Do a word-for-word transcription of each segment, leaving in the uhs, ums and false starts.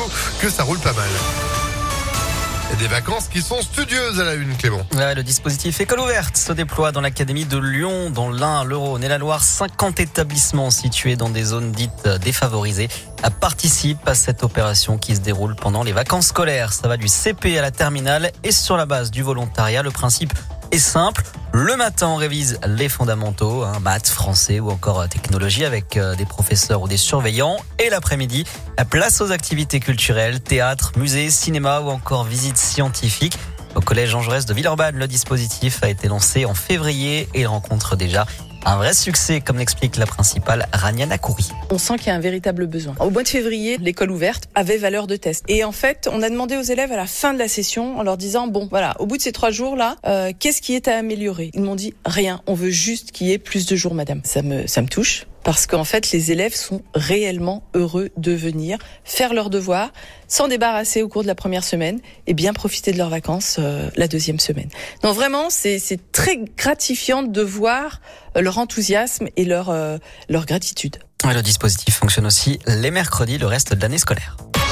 que ça roule pas mal. Et des vacances qui sont studieuses à la une, Clément. Ouais, le dispositif École ouverte se déploie dans l'académie de Lyon, dans l'Ain, le Rhône et la Loire. cinquante établissements situés dans des zones dites défavorisées participent à cette opération qui se déroule pendant les vacances scolaires. Ça va du C P à la terminale et sur la base du volontariat. Le principe est simple. Le matin, on révise les fondamentaux, hein, maths, français ou encore technologie avec euh, des professeurs ou des surveillants. Et l'après-midi, place aux activités culturelles, théâtre, musée, cinéma ou encore visites scientifiques. Au collège Jean Jaurès de Villeurbanne, le dispositif a été lancé en février et il rencontre déjà un vrai succès, comme l'explique la principale Rania Nakouri. On sent qu'il y a un véritable besoin. Au mois de février, l'école ouverte avait valeur de test. Et en fait, on a demandé aux élèves à la fin de la session, en leur disant, bon, voilà, au bout de ces trois jours-là, euh, qu'est-ce qui est à améliorer? Ils m'ont dit, rien, on veut juste qu'il y ait plus de jours, madame. Ça me, ça me touche. Parce qu'en fait, les élèves sont réellement heureux de venir faire leurs devoirs, s'en débarrasser au cours de la première semaine et bien profiter de leurs vacances euh, la deuxième semaine. Donc vraiment, c'est, c'est très gratifiant de voir leur enthousiasme et leur, euh, leur gratitude. Ouais, le dispositif fonctionne aussi les mercredis, le reste de l'année scolaire.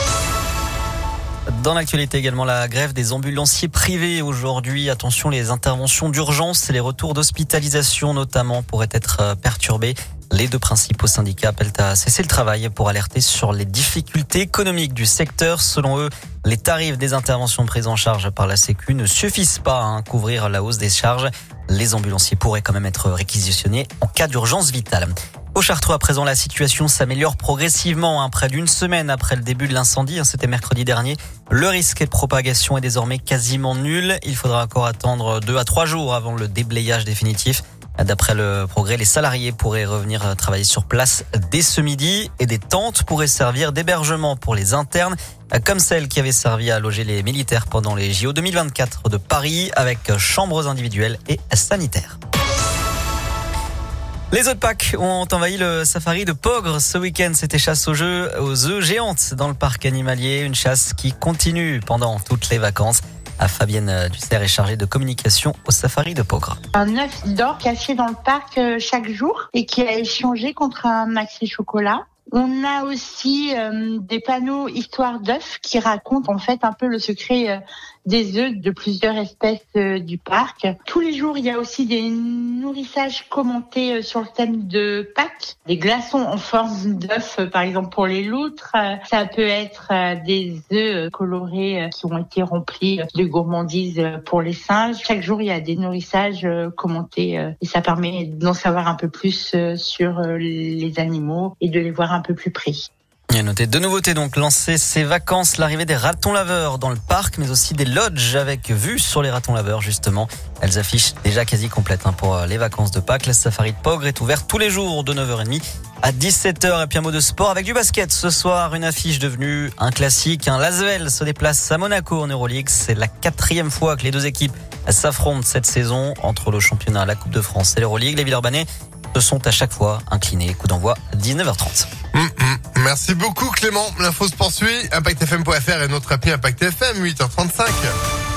Dans l'actualité également, la grève des ambulanciers privés aujourd'hui. Attention, les interventions d'urgence et les retours d'hospitalisation notamment pourraient être perturbés. Les deux principaux syndicats appellent à cesser le travail pour alerter sur les difficultés économiques du secteur. Selon eux, les tarifs des interventions prises en charge par la Sécu ne suffisent pas à couvrir la hausse des charges. Les ambulanciers pourraient quand même être réquisitionnés en cas d'urgence vitale. Au Chartreux, à présent, la situation s'améliore progressivement. Hein, près d'une semaine après le début de l'incendie, hein, c'était mercredi dernier, le risque de propagation est désormais quasiment nul. Il faudra encore attendre deux à trois jours avant le déblayage définitif. D'après le Progrès, les salariés pourraient revenir travailler sur place dès ce midi et des tentes pourraient servir d'hébergement pour les internes, comme celle qui avait servi à loger les militaires pendant les J O deux mille vingt-quatre de Paris, avec chambres individuelles et sanitaires. Les œufs de Pâques ont envahi le safari de Pogre ce week-end. C'était chasse aux jeux, aux œufs géantes dans le parc animalier. Une chasse qui continue pendant toutes les vacances. À Fabienne Dussert est chargée de communication au safari de Pogre. Un œuf d'or caché dans le parc chaque jour et qui a échangé contre un maxi chocolat. On a aussi euh, des panneaux histoire d'œufs qui racontent en fait un peu le secret euh, des œufs de plusieurs espèces euh, du parc. Tous les jours, il y a aussi des nourrissages commentés euh, sur le thème de Pâques. Des glaçons en forme d'œufs, euh, par exemple pour les loutres. Euh, ça peut être euh, des œufs euh, colorés euh, qui ont été remplis euh, de gourmandises euh, pour les singes. Chaque jour, il y a des nourrissages euh, commentés euh, et ça permet d'en savoir un peu plus euh, sur euh, les animaux et de les voir un peu plus près. Il y a noté deux nouveautés donc, lancer ces vacances, l'arrivée des ratons laveurs dans le parc, mais aussi des lodges avec vue sur les ratons laveurs justement. Elles affichent déjà quasi complètes hein, pour les vacances de Pâques. Le safari de Pogre est ouvert tous les jours de neuf heures trente à dix-sept heures. Et puis un mot de sport avec du basket. Ce soir, une affiche devenue un classique. Un Lasvel se déplace à Monaco en Euroleague. C'est la quatrième fois que les deux équipes s'affrontent cette saison entre le championnat, la Coupe de France et l'Euroleague. Les Villeurbanais se sont à chaque fois inclinés. Coup d'envoi dix-neuf heures trente. Mmh, mmh. Merci beaucoup Clément. L'info se poursuit. impact f m point f r et notre appli Impact F M, huit heures trente-cinq.